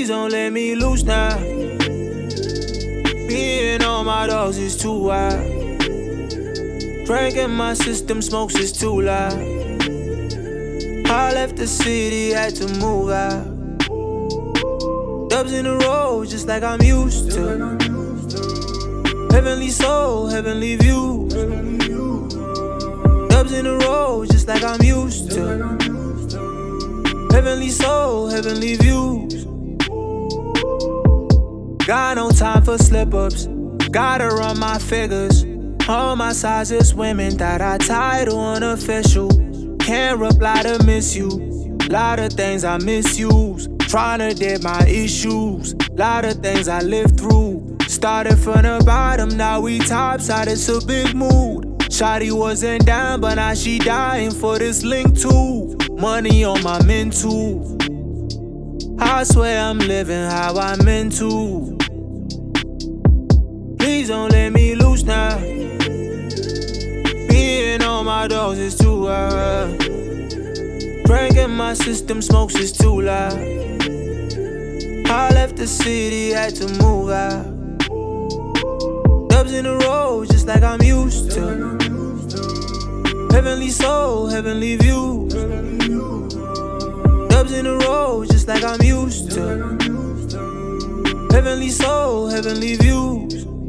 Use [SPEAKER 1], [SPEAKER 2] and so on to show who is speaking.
[SPEAKER 1] Please don't let me loose now. Me and all my dogs is too wild. Drink in my system, smokes is too loud. I left the city, had to move out. Dubs in the road, just like I'm used to. Heavenly soul, heavenly views. Dubs in the road, just like I'm used to. Heavenly soul, heavenly views. Got no time for slip-ups. Gotta run my figures. All my sizes women that I title unofficial. Can't reply to miss you. Lot of things I misuse. Tryna dead my issues. Lot of things I lived through. Started from the bottom, now we topside, it's a big mood. Shawty wasn't down, but now she dying for this link too. Money on my mental. I swear I'm living how I'm meant to. Please don't let me loose now. Me and all my dogs is too wild. Drink in my system, smokes is too loud. I left the city, had to move out. Dubs in the road, just like I'm used to. Heavenly soul, heavenly views. Dubs in the road, just like I'm used to. Heavenly soul, heavenly views.